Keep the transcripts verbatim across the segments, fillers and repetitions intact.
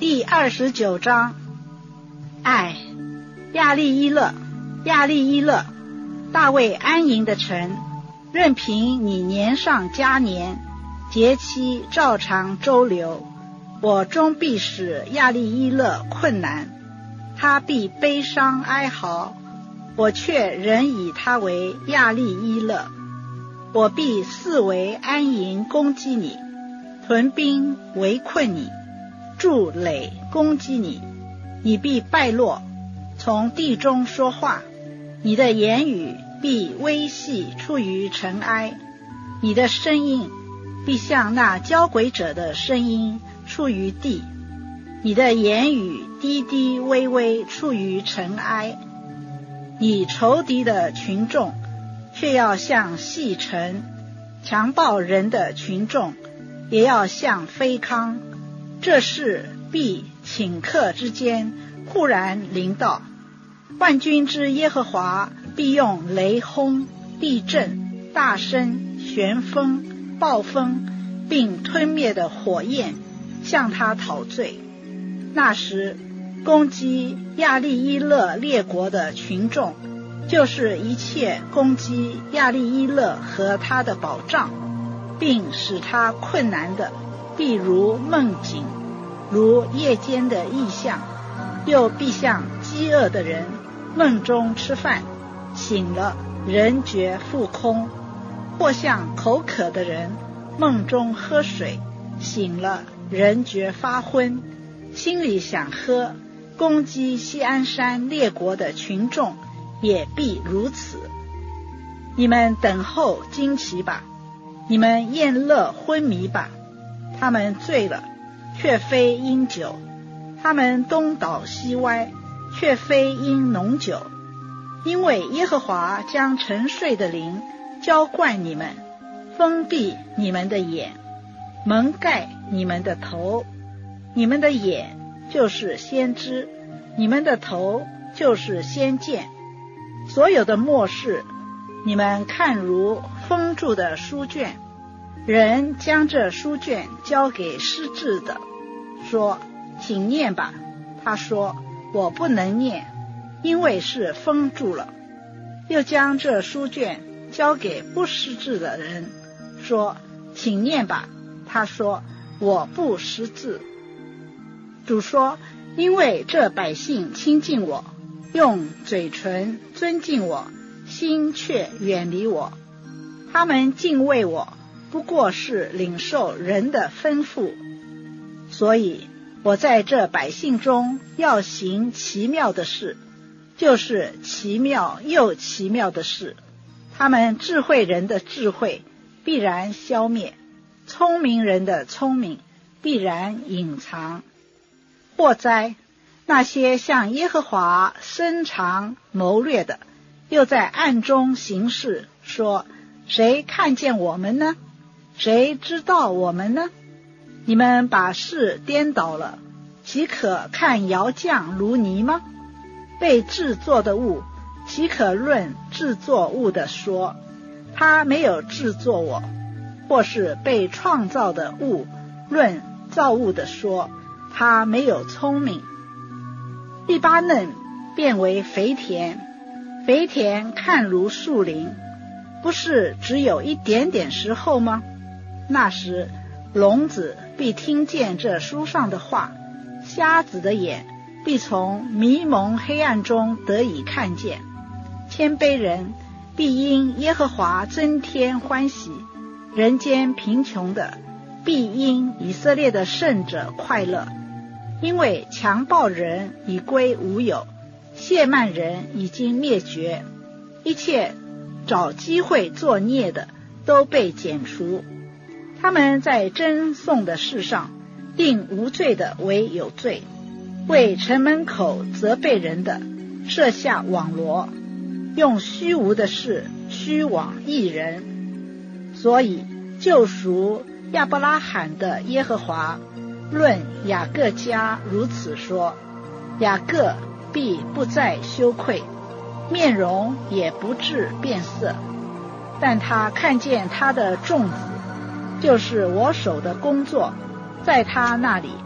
第二十九章。爱，亚利伊勒，亚利伊勒，大卫安营的城，任凭你年上加年，节期照常周流，我终必使亚利伊勒困难，他必悲伤哀嚎，我却仍以他为亚利伊勒。我必四围安营攻击你，屯兵围困你，筑垒攻击你，你必败落，从地中说话，你的言语必微细出于尘埃，你的声音必像那交鬼者的声音出于地，你的言语低低微微出于尘埃，你仇敌的群众却要像细尘，强暴人的群众也要像飞糠，这事必顷刻之间忽然临到。万军之耶和华必用雷轰、地震、大声、旋风、暴风，并吞灭的火焰向他讨罪。那时攻击亚利伊勒列国的群众，就是一切攻击亚利伊勒和他的保障，并使他困难的，必如梦境，如夜间的异象，又必像饥饿的人梦中吃饭，醒了人觉腹空，或像口渴的人梦中喝水，醒了人觉发昏，心里想喝。攻击锡安山列国的群众也必如此。你们等候惊奇吧，你们宴乐昏迷吧，他们醉了，却非因酒，他们东倒西歪，却非因浓酒，因为耶和华将沉睡的灵浇灌你们，封闭你们的眼，蒙盖你们的头，你们的眼就是先知，你们的头就是先见。所有的末世，你们看如封住的书卷，人将这书卷交给失智的，说请念吧，他说我不能念，因为是封住了。又将这书卷交给不识字的人，说请念吧，他说我不识字。主说，因为这百姓亲近我，用嘴唇尊敬我，心却远离我，他们敬畏我，不过是领受人的吩咐，所以我在这百姓中要行奇妙的事，就是奇妙又奇妙的事。他们智慧人的智慧必然消灭，聪明人的聪明必然隐藏。祸哉，那些向耶和华伸长谋略的，又在暗中行事，说谁看见我们呢？谁知道我们呢？你们把事颠倒了，岂可看窑匠如泥吗？被制作的物，岂可论制作物的说他没有制作我？或是被创造的物，论造物的说他没有聪明。利巴嫩变为肥田，肥田看如树林，不是只有一点点时候吗？那时聋子必听见这书上的话，瞎子的眼必从迷蒙黑暗中得以看见。谦卑人必因耶和华增添欢喜，人间贫穷的必因以色列的圣者快乐。因为强暴人已归无有，亵慢人已经灭绝，一切找机会作孽的都被剪除。他们在争讼的事上定无罪的为有罪，为城门口责备人的设下网罗，用虚无的事虚妄一人。所以救赎亚伯拉罕的耶和华论雅各家如此说，雅各必不再羞愧，面容也不致变色，但他看见他的众子，就是我手的工作，在他那里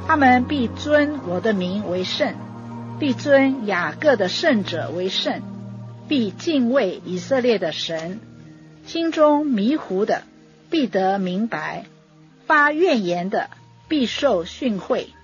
他们必尊我的名为圣，必尊雅各的圣者为圣，必敬畏以色列的神。心中迷糊的必得明白，发怨言的必受训诲。